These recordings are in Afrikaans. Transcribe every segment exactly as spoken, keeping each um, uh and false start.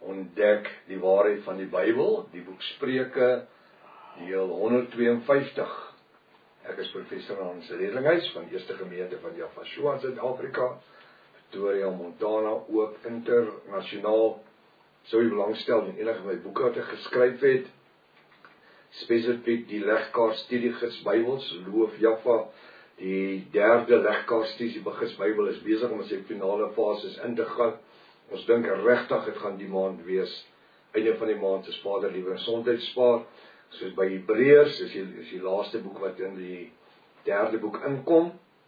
ontdek die waarheid van die Bybel, die boek Spreuke, deel honderdtweeënvyftig. Ek is professor aan Redlinghuis van die Eerste Gemeente van Javashua in Suid-Afrika, Pretoria, Montana, ook internasionaal. Sou jy belangstel in enige my boeke wat ek geskryf het, spesifiek die legkaart studiegids Bybels, Loof Jaffa, die derde legkaart studiegids Bybel is besig om in sy finale fases in te gaan. Ons dink regtig het gaan die maand wees, einde van die maand is Vader liewe en gesondheid spaar, soos by Hebreërs, is die, is die laaste boek wat in die derde boek inkom,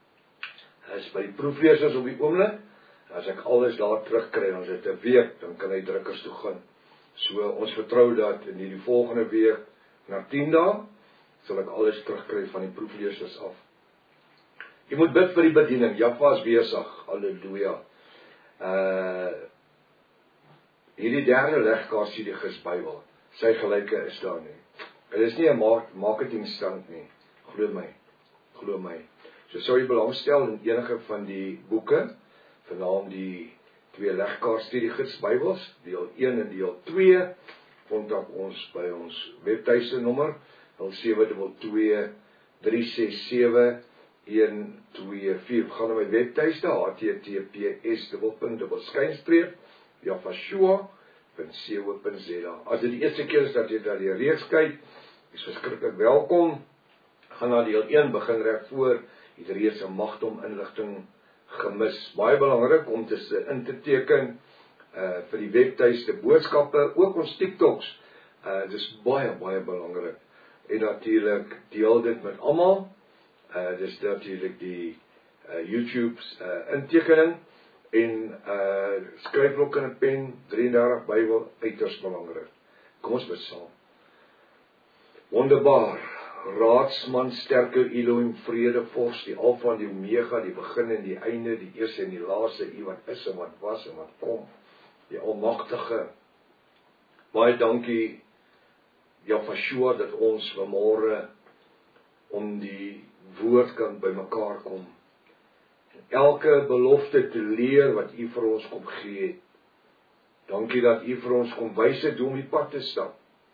is by die proeflesers op die oomblik, as ek alles daar terugkry, ons het 'n week, dan kan hy drukkers toe gaan. So ons vertrou dat in die volgende week, na tien dae, sal ek alles terugkry van die proeflesers af. Jy moet bid vir die bediening, Jaffa is besig, halleluja. Uh, hierdie derde legkaart studiegids Bybel, sy gelyke is daar nie. Dit is nie 'n marketingstand nie, glo my, glo my. So sou jy belangstel in enige van die boeke, vernaam die twee legkaart studiegids Bybels, deel een en deel twee, kontak ons by ons webtuiste nommer, nul sewe twee twee, drie ses sewe, een twee vier. Gaan na my webtuiste, h t t p s dubbelpunt dubbel skynstreep javashua punt co punt z a. As dit die eerste keer is dat jy daar die reeks kyk, is verskriklik welkom. Gaan na deel een, begin reg voor, jy het reeds 'n magdom inligting gemis. Baie belangrik om te in te teken uh, vir die webtuiste boodskappe, ook ons TikToks. Uh, dit is baie, baie belangrik. En natuurlik deel dit met almal. Uh, dis natuurlijk die uh, YouTube's uh, intekening en uh, skryfblok in 'n pen, drieëndertig Bybel, uiters belangrik. Kom ons bid saam. Wonderbaar, raadsman, sterke Elohim, vrede, vors, die Alfa en die Omega, die begin en die einde, die eerste en die laaste, U wat is en wat was en wat kom, die Almagtige. Baie dankie, Javashua, dat ons vanmôre om die woord kan by mekaar kom. En elke belofte te leer wat U vir ons kom gee het. Dankie dat U vir ons kom wys het hoe om die pad te stap.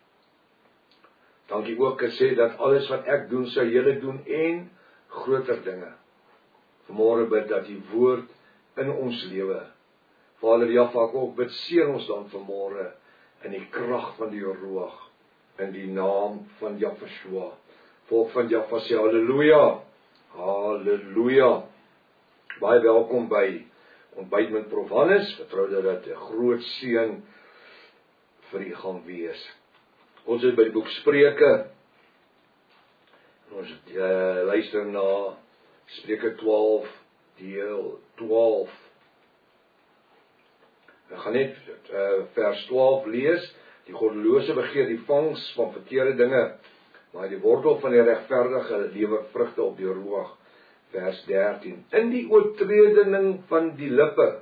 Dankie ook gesê dat alles wat ek doen, sou julle doen en groter dinge. Vanmôre bid dat die woord in ons lewe. Vader Jaffa, ek ook bid seën ons dan vanmôre in die krag van die Ruach, in die naam van Javashua. Volk van Jaffa sê halleluja, halleluja. Baie welkom by ontbyt met Prof Hannes, vertrou dat dit 'n groot seën vir u gaan wees. Ons is by die boek Spreuke, ons uh, luister na Spreuke twaalf, deel twaalf. Ek gaan net uh, vers twaalf lees, die goddelose begeer die vangs van verkeerde dinge, maar die wortel van die regverdige lewer vrugte op die Ruach, vers dertien. In die oortreding van die lippe,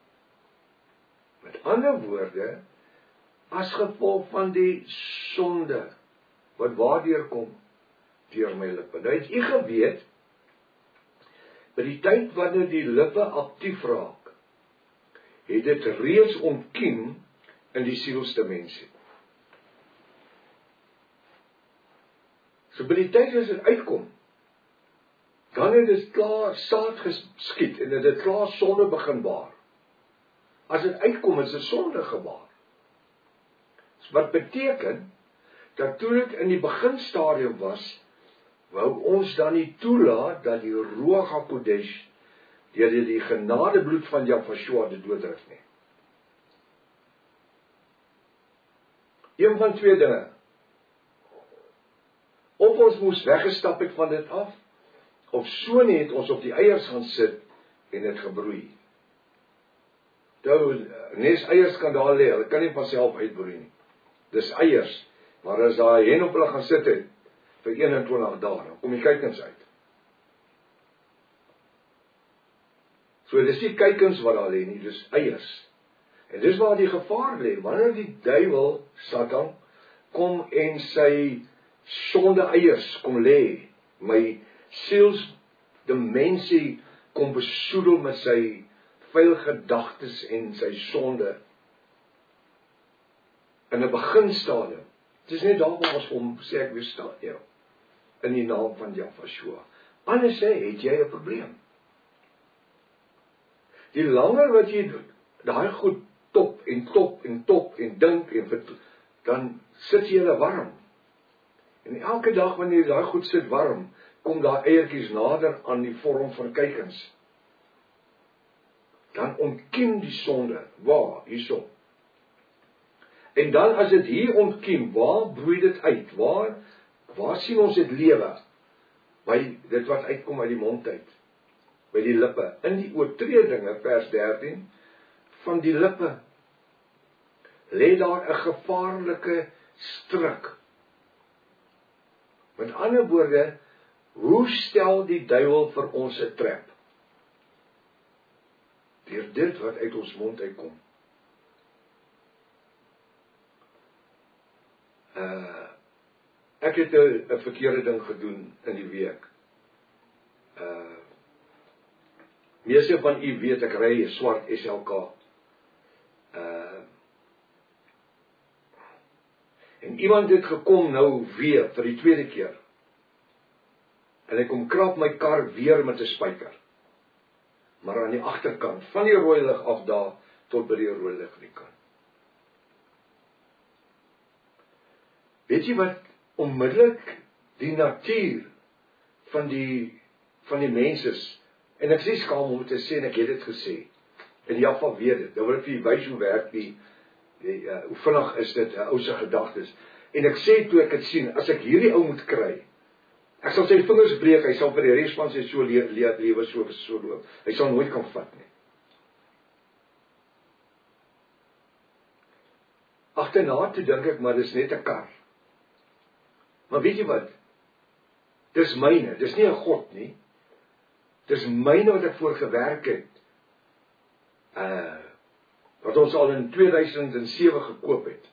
met ander woorde, as gevolg van die sonde, wat waardeur kom, deur my lippe. Nou het u geweet, by die tyd wanneer die lippe aktief raak, het dit reeds ontkiem in die sielste mense. So by die tyd as dit uitkom, dan het dit klaar saad geskiet en het dit klaar sonde begin baar. As dit uitkom, is dit sonde gebaar. So wat beteken, dat toe dit in die beginstadium was, wou ons dan nie toelaat dat die Ruach HaKodesh, deur die genadebloed van Javashua dit dooddruk nie. Een van twee dinge. Of ons moes weggestap het van dit af, of so nie het ons op die eiers gaan sit en dit gebroei. Nou, nes eiers kan daar lê, hulle kan nie van self uitbroei nie. Dis eiers, maar as daai hen op hulle gaan sit het, vir eenentwintig dae, dan kom die kuikens uit. So dis nie kuikens wat daar lê nie, dis eiers. En dis waar die gevaar lê, wanneer die duiwel, Satan, kom en sy sonde eiers kom lê, my sielsdimensie kom besoedel met sy vuil gedagtes en sy sonde, in 'n beginstadium. Dit is net daar waar ons hom sê ek weerstaan jou in die naam van Jahweh. Anders sê het jy 'n probleem. Die langer wat jy daai goed top en top en top en dink en vertoe, dan sit jy hulle warm. En elke dag wanneer jy daai goed sit warm, kom daai eiertjies nader aan die vorm van kuikens. Dan ontkiem die sonde. Waar? Hierso. En dan as dit hier ontkiem, waar broei dit uit? Waar, waar sien ons dit lewe? By dit wat uitkom uit die mond uit. By die lippe. In die oortredinge, vers dertien, van die lippe, lê daar 'n gevaarlike struik. Met ander woorde, hoe stel die duiwel vir ons 'n trap? Deur dit wat uit ons mond uitkom. Uh, ek het 'n verkeerde ding gedoen in die week. Uh, meeste van u weet, ek ry 'n swart S L K. Uh, en iemand het gekom nou weer, vir die tweede keer. En hy kom krap my kar weer met 'n spyker. Maar aan die agterkant, van die rooi lig af daar, tot by die rooi lig die kant. Weet jy wat, onmiddellik die natuur van die, van die mens is, en ek sê skaam om te sê, en ek het dit gesê, en Jaffa weet dit, dan wil ek vir jy wys hoe werk die, die uh, hoe vinnig is dit, uh, ou se gedagtes, en ek sê toe ek het sien, as ek hierdie ou moet kry, ek sal sy vingers breek, hy sal vir die res van sy so lewe le le so, so loop, hy sal nooit kan vat nie. Agterna toe dink ek, maar dis net 'n kar. Maar weet jy wat? Dis myne, dis nie 'n God nie. Dis myne wat ek voor gewerk het. Uh, wat ons al in twee duisend sewe gekoop het.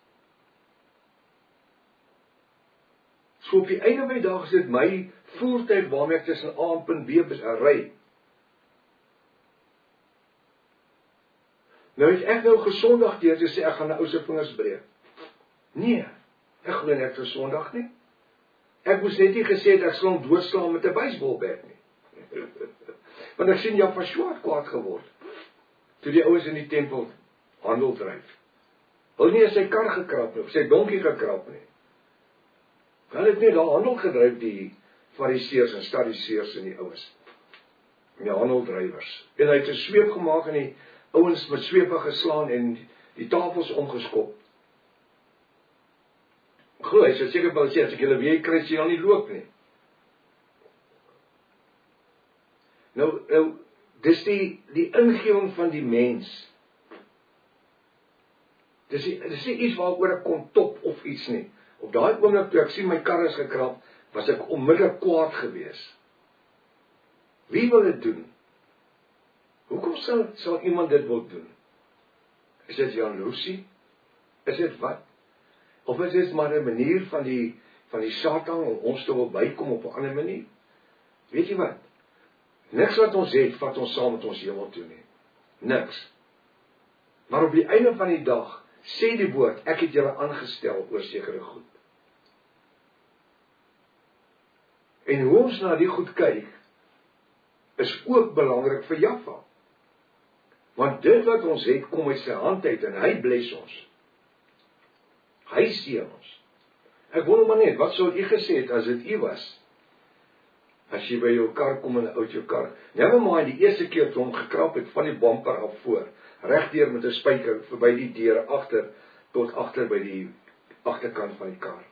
So op die einde van die dag is dit my voertuig waarmee ek tussen A en punt B ry. Nou het ek nou gesondag deur te sê ek gaan 'n ou se vingers breek. Nee, ek glo nie ek het gesondag nie. Ek moes net nie gesê het ek sal hom doodslaan met 'n baseballbat nie. Want ek sien Jaffa swaar kwaad geword. Toe die ouens in die tempel handel dryf. Hulle nie sy kar gekrap nie, of sy donkie gekrap nie. Hulle het nie daar handel gedryf, die fariseërs en sadduseërs en die ouens. Die handeldrywers. En hy het 'n sweep gemaak en die ouens met swepe geslaan en die tafels omgeskop. Goed, hy sê seker wel sê as ek julle weer kry, sê jy nie loop nie. Nou, nou dis die die ingewing van die mens. Dis die, dis nie iets waaroor ek kon top of iets nie. Op daai oomblik toe ek sien my kar is gekrap, was ek onmiddellik kwaad gewees. Wie wil dit doen? Hoekom sal, sal iemand dit wil doen? Is dit jaloesie? Is dit wat? Of is dit maar 'n manier van die, van die Satan om ons te wil bykom op 'n ander manier? Weet jy wat? Niks wat ons het, vat ons saam met ons hemel toe nie. Niks. Maar op die einde van die dag, sê die woord, ek het julle aangestel oor sekere goed. En hoe ons na die goed kyk, is ook belangrik vir Jaffa. Want dit wat ons het, kom uit sy hand uit, en hy bless ons. Hy seën ons. Ek wonder maar net, wat sou u gesê het, as dit u was? As jy by jou kar kom en uit jou kar, never mind, die eerste keer toe hom gekrap het, van die bumper af voor, regdeur met 'n spyker, verby die deur, agter, tot agter by die agterkant van die kar.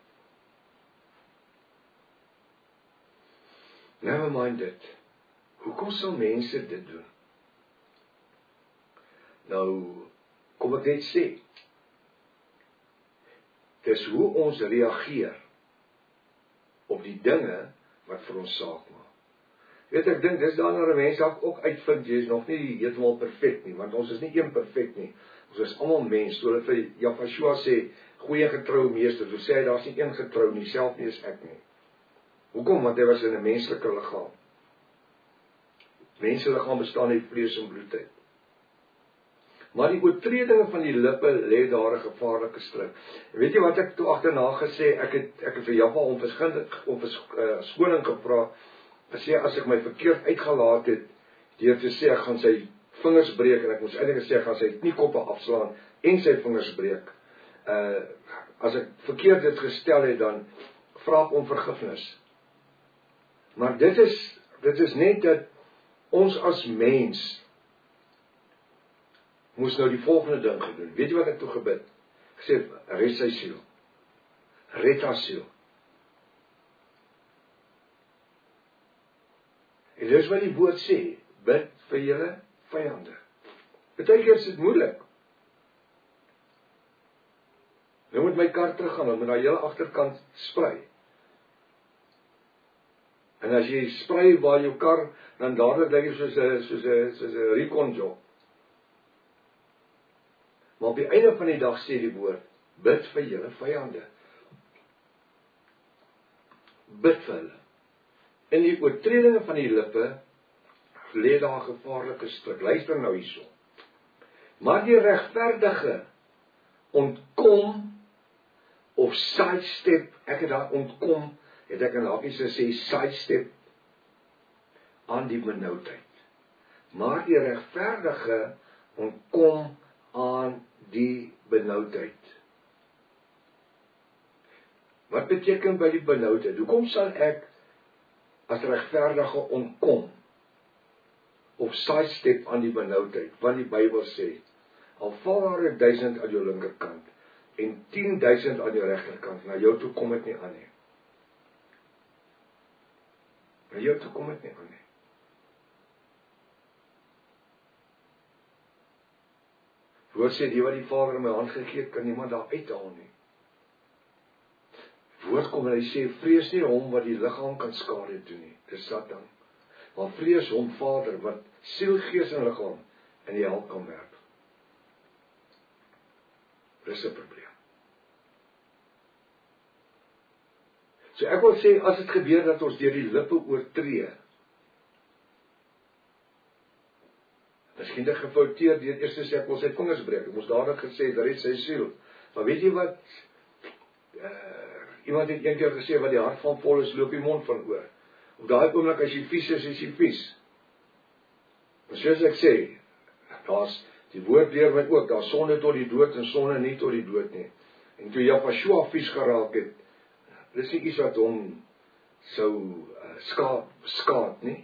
Never mind dit. Hoekom sal mense dit doen? Nou, kom ek net sê, dis hoe ons reageer op die dinge wat vir ons saak maak. Weet ek dink, dis daarna 'n mens ook uitvind, jy is nog nie heeltemal perfek nie, want ons is nie een perfek nie. Ons is almal mens, so dat vir Jaffa sê, goeie getroue meester, so sê hy, daar is nie een getrou nie, self nie is ek nie. Hoekom? Want hy was in 'n menslike liggaam. Mense liggaam bestaan uit vlees en bloed uit. Maar die oortredinge van die lippe lê daar 'n gevaarlike struik. Weet jy wat ek toe agterna gesê, ek het ek het vir Jaffa om verskoning om verskoning gevra, gesê as ek my verkeerd uitgelaat het, deur te sê ek gaan sy vingers breek, en ek moes eintlik gesê ek gaan sy kniekoppe afslaan en sy vingers breek. Uh, as ek verkeerd dit gestel het, dan vra ek om vergifnis. Maar dit is, dit is net dat ons as mens moes nou die volgende ding gedoen. Weet jy wat ek toe gebid? Ek sê, red sy siel. Red haar siel. En dis wat die woord sê, bid vir julle vyande. Partykeer is dit moeilik. Nou moet my kar teruggaan, dan moet na hele agterkant sprei. En as jy sprei waar jou kar, dan dadelik lyk dit soos 'n soos 'n soos 'n recon job. Maar op die einde van die dag sê die woord, bid vir julle vyande. Bid vir hulle. In die oortredinge van die lippe lê daar 'n gevaarlike struik. Luister nou hierso. Maar die regverdige ontkom of sidestep, ek het daar ontkom, het ek in hakies gesê sidestep aan die benoudheid. Maar die regverdige ontkom aan die benoudheid. Wat beteken by die benoudheid? Hoekom sal ek as regverdige ontkom of sidestep aan die benoudheid? Want die Bybel sê, al val daar 'n duisend aan jou linkerkant en tien duisend aan jou regterkant, na jou toe kom dit nie aan nie. Na jou toe kom dit nie aan nie. Woord sê, die wat die Vader in my hand gegee het, kan niemand daar uithaal nie. Woord kom en hy sê, vrees nie hom wat die liggaam kan skade doen nie, dis Satan. Maar vrees hom Vader wat siel, gees en liggaam in die hel kan werp. Dis 'n probleem. So ek wil sê, as dit gebeur dat ons deur die lippe oortree, miskien het gefouteer deur eers te sê ek wil sy vingers breek. Ek moes dadelik gesê, daar het sy siel. Maar weet jy wat? Uh, iemand het een keer gesê, wat die hart van vol is, loop die mond van oor. Op daai oomblik as jy vies is, is jy vies. En soos ek sê, daar's die woord leer my ook, daar's sonde tot die dood en sonde nie tot die dood nie. En toe Joshua vies geraak het, dis nie iets wat hom sou uh, skaad, skaad nie.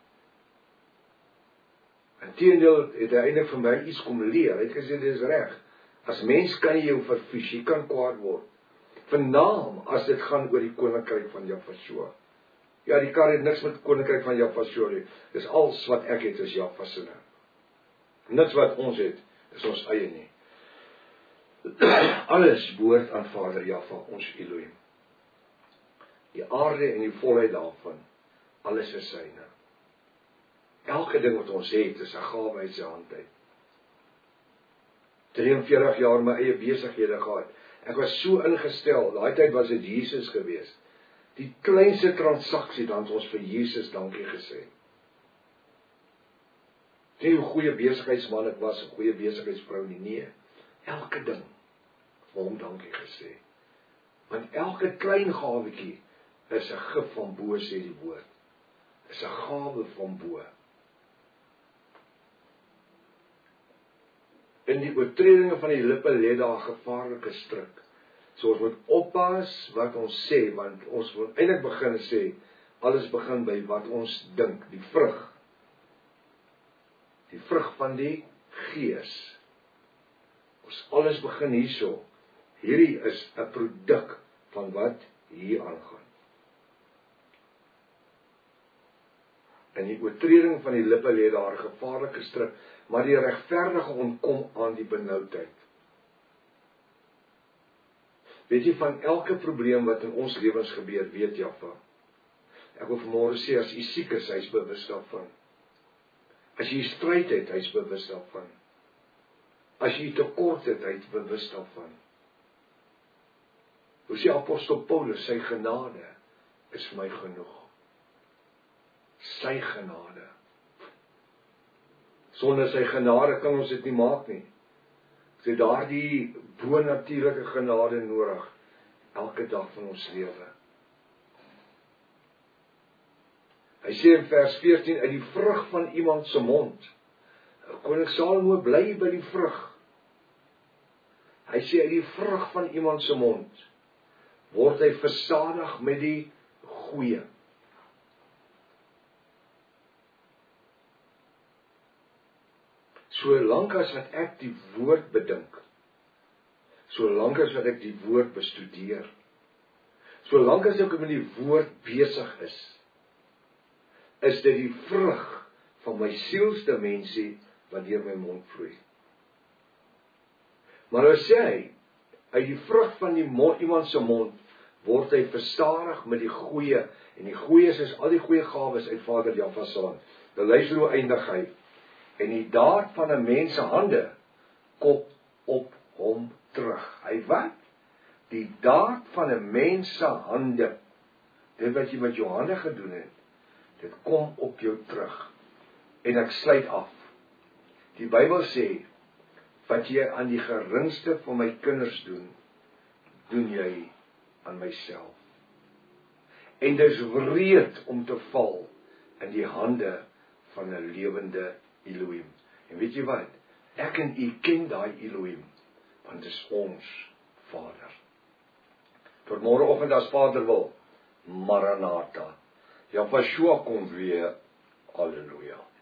Inteendeel het hy eintlik vir my iets kom leer. Hy het gesê, dit is reg. As mens kan jy jou vervies, jy kan kwaad word. Vernaam as dit gaan oor die koninkryk van Jaffa. Ja, die kar het niks met koninkryk van Jaffa nie. Dis alles wat ek het is Jaffa se. Niks wat ons het, is ons eie nie. Alles behoort aan Vader Jaffa, ons Elohim. Die aarde en die volheid daarvan, alles is syne. Elke ding wat ons het, is 'n gawe uit sy hand uit. drieënveertig jaar my eie besighede gehad. Ek was so ingestel, daai tyd was dit Jesus gewees. Die kleinste transaksie, dan het ons vir Jesus dankie gesê. Nie hoe goeie besigheidsman ek was, 'n goeie besigheidsvrou nie, nee. Elke ding, vir hom dankie gesê. Want elke klein gawetjie is 'n gif van bo, sê die woord. Is 'n gawe van bo. In die oortredinge van die lippe lê daar 'n gevaarlike struik. So ons moet oppas wat ons sê, want ons moet eintlik begin sê, alles begin by wat ons dink, die vrug. Die vrug van die Gees. Ons alles begin hierso. Hierdie is 'n produk van wat hier aangaan. In die oortreding van die lippe lê daar 'n gevaarlike struik, maar die regverdige ontkom aan die benoudheid. Weet jy, van elke probleem wat in ons lewens gebeur, weet Jaffa. Ek wil vanmôre sê, as jy siek is, hy is bewus daarvan. As jy stryd het, hy is bewus daarvan. As jy tekort het, hy is bewus daarvan. Hoe sê apostel Paulus, sy genade is vir my genoeg. Sy genade. Sonder sy genade kan ons dit nie maak nie. So daardie bonatuurlike genade nodig elke dag van ons lewe. Hy sê in vers veertien, uit die vrug van iemand se mond. Koning Salomo bly by die vrug. Hy sê uit die vrug van iemand se mond word hy versadig met die goeie. Solank as wat ek die woord bedink, solank as wat ek die woord bestudeer, solank as ek met die woord besig is, is dit die vrug van my sielsdimensie wat deur my mond vloei. Maar nou sê hy, uit die vrug van die mond, iemand se mond, word hy verstadig met die goeie, en die goeie is al die goeie gawes uit Vader Jahwe se hand. Nou luister hoe eindig hy, en die daad van 'n mens se hande kom op hom terug. Hy wat? Die daad van 'n mens se hande, dit wat jy met jou hande gedoen het, dit kom op jou terug. En ek sluit af. Die Bybel sê, wat jy aan die geringste van my kinders doen, doen jy aan myself. En dis wreed om te val in die hande van 'n lewende Elohim. En weet jy wat? Ek en u ken daai Elohim, want dit is ons Vader. Tot môreoggend as Vader wil, Maranatha. Jahwe kom weer. Halleluja.